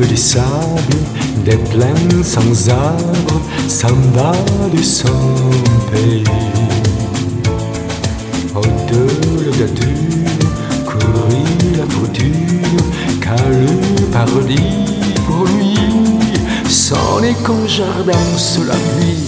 des sables, des plaines sans arbres, samba de son pays. Odeur de dure, courir la fortune, car le paradis pour lui, c'en est qu'un jardin sous la pluie.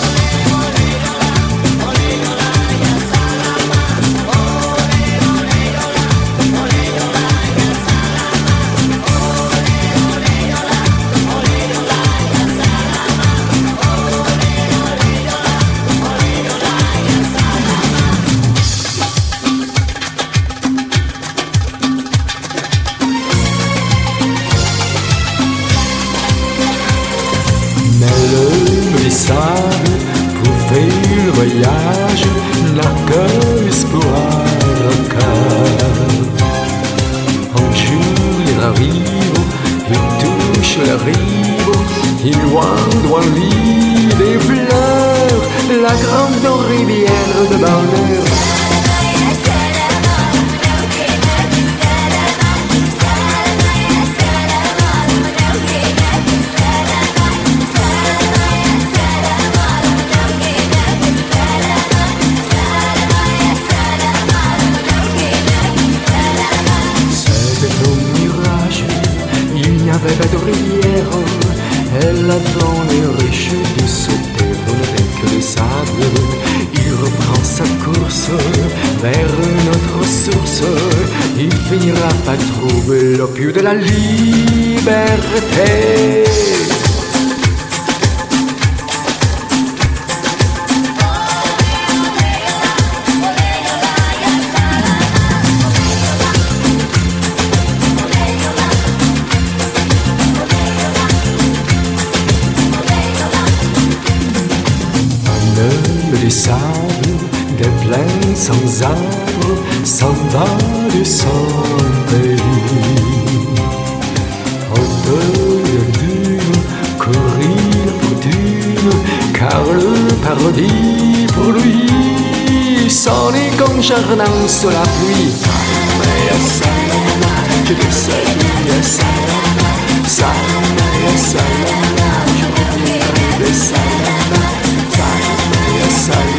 Les sables pour faire le voyage n'a que l'espoir au cœur. Un jour il arrive, il touche la rive, il loin doit lui des fleurs, la grande rivière de bonheur. Avec de rivière, elle attend les riches de se terre avec le sable. Il reprend sa course vers notre source. Il finira par trouver l'opium de la liberté. Des sables, des plaines sans arbres, s'en va de son pays. Autour de dune, courir la fortune, car le paradis pour lui, c'en est qu'un jardin sous la pluie. Salama, je te salue, salama, salama, salama, je reviendrai de salama. Salama,